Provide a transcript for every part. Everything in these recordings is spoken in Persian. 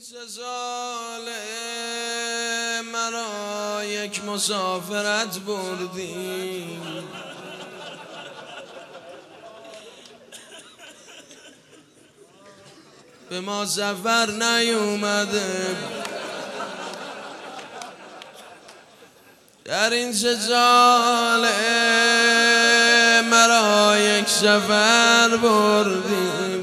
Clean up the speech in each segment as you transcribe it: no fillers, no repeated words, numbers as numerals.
سه ساله مرا یک مسافرت بردی، به ما سفر نیومده. در این سه ساله مرا یک سفر بردی،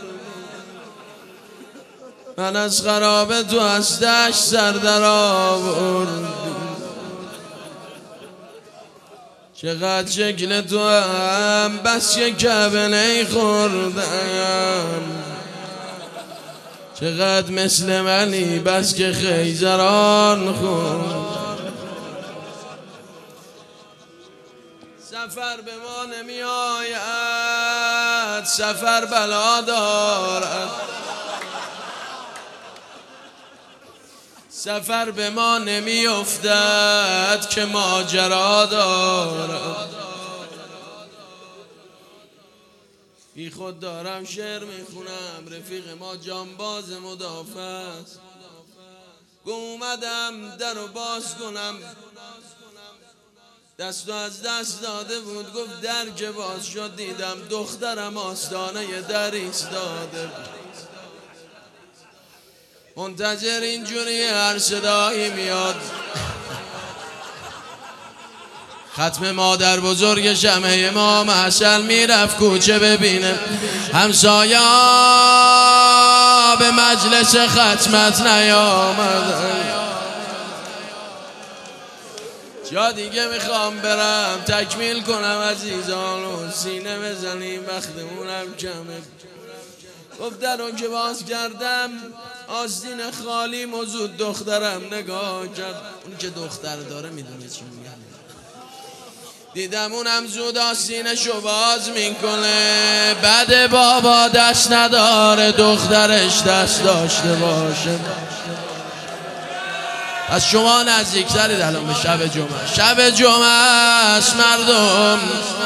من از خراب تو از دشت سر در آوردی. چقدر شکل تو هم بس که کعبه نیخوردم، چقدر مثل منی بس که خیزران خورد. سفر به ما نمی آید، سفر بلا دارد. سفر به ما نمی افتد که ماجرا دارد. بی خود دارم شعر میخونم، رفیق ما جانباز مدافع است. اومدم در رو باز کنم، دستو از دست داده بود. گفت در که باز شد دیدم دخترم آستانه در ایستاده. منتظر اینجوری هر صدایی میاد. ختم مادر بزرگ شمه امام حسن میرفت کوچه ببینه همسایه به مجلس ختمت نیامدن. جا دیگه میخوام برم تکمیل کنم عزیزان و سینه بزنیم وقتمونم کمه. گفت در رو که باز کردم آستین خالی موزود دخترم نگاه کرد. اون که دختر داره میدونه چی میگه. دیدم اونم زود آستینشو باز میکنه. بعد بابا دست نداره دخترش دست داشته باشه. از شما نزدیکترید الان به شب جمعه. شب جمعه است مردم.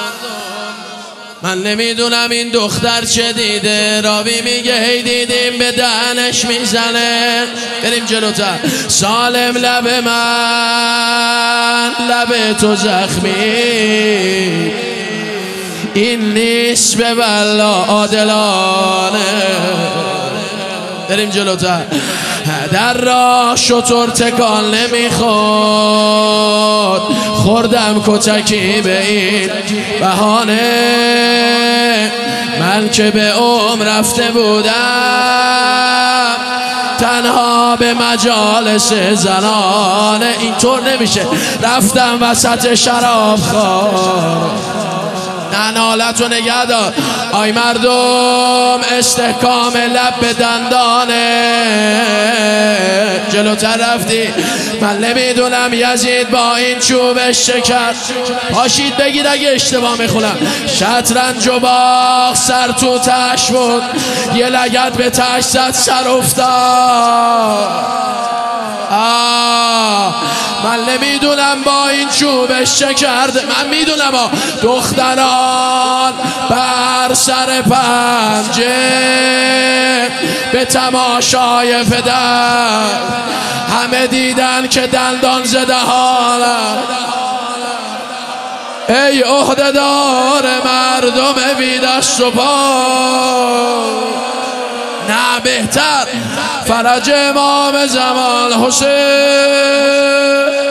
من نمیدونم این دختر چه دیده. راوی میگه هی دیدیم به دهنش میزنه. بریم جلوتر. سالم لب من لب تو زخمی، این نیست به والله عادلانه. بریم جلوتر. در راه شطور تکان نمیخورد، خوردم کتکی به این بهانه. من که به عمر رفته بودم تنها به مجالس زنانه. اینطور نمیشه. رفتم وسط شراب خوار. نه نالت و نگه دار. آی مردم استحکام لب به دندانه. جلوتر رفتی. من نمیدونم یزید با این چوبش چه کرد. پاشید بگید اگه اشتباه میخونم. شطرنج و باغ سر تو تش بود، یه لگد به تش زد سر افتاد. من نمیدونم با این چوبش چه کرده. من میدونم دختران بر سر پنجه به تماشای پدر همه دیدن که دندان زده حالم. ای عهده‌دار مردم بی دست و پا، نه بهتر فرج امام زمان حسین.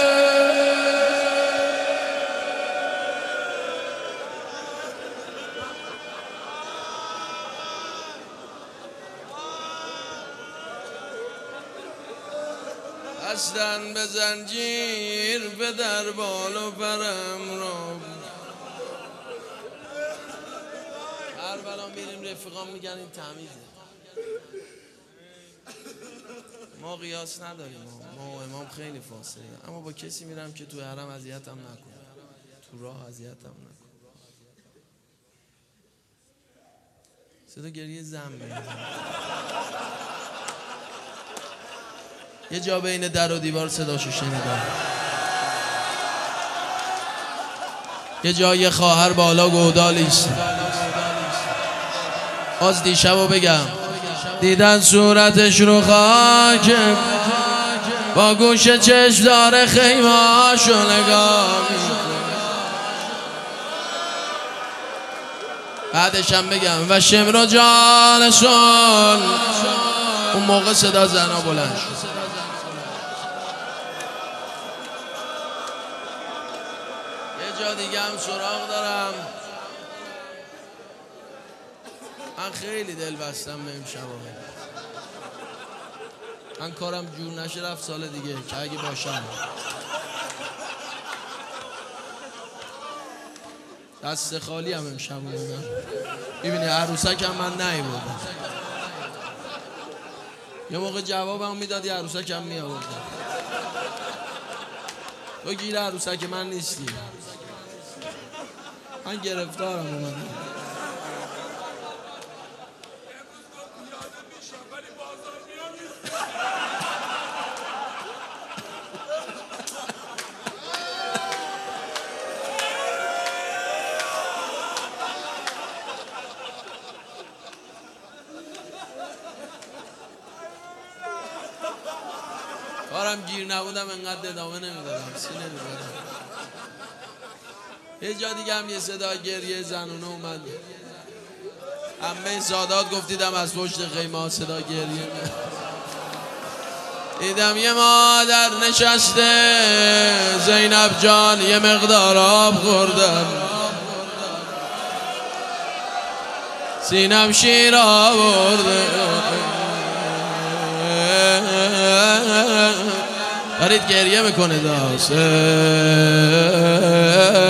بستن به زنجیر به در بال و پرم را. هر بلا میریم رفیقان میگن این تمیزه. ما قیاس نداریم. ما و امام خیلی فاصله، اما با کسی میرم که تو حرم اذیتم نکنه، تو راه اذیتم نکنه. صدا گریه زن میاد. یه جا بین در و دیوار صداشو شنیدم. یه جای خواهر بالا گودالیست. باز دیشبو بگم دیدن صورتش رو خاک، با گوش چشم داره خیمه‌هاشو نگاه میکنه. بعدش هم بگم و شمر جانشون، اون موقع صدا زنا بلند شد. یه جا دیگه هم سراغ دارم. من خیلی دل بستم به امشب. من کارم جور نشه رفت سال دیگه که اگه باشم. دست خالی هم امشب بودم. ببینی عروسک هم من نیاوردم. یه موقع جوابم میدادی عروسک هم میآوردم. تو گیر عروسک من نیستی. من گرفتارم اومدم. کارم گیر نبودم انقدر ادامه نمیدادم، سینه میبردم. یه جا دیگه هم یه صدا گریه زنونه اومد. عمه سادات گفتیدم از پشت خیمه ها صدا گریه میاد. دیدم یه مادر نشسته، زینب جان یه مقدار آب خوردم، سینم شیر آورده، دارید گریه میکنه داست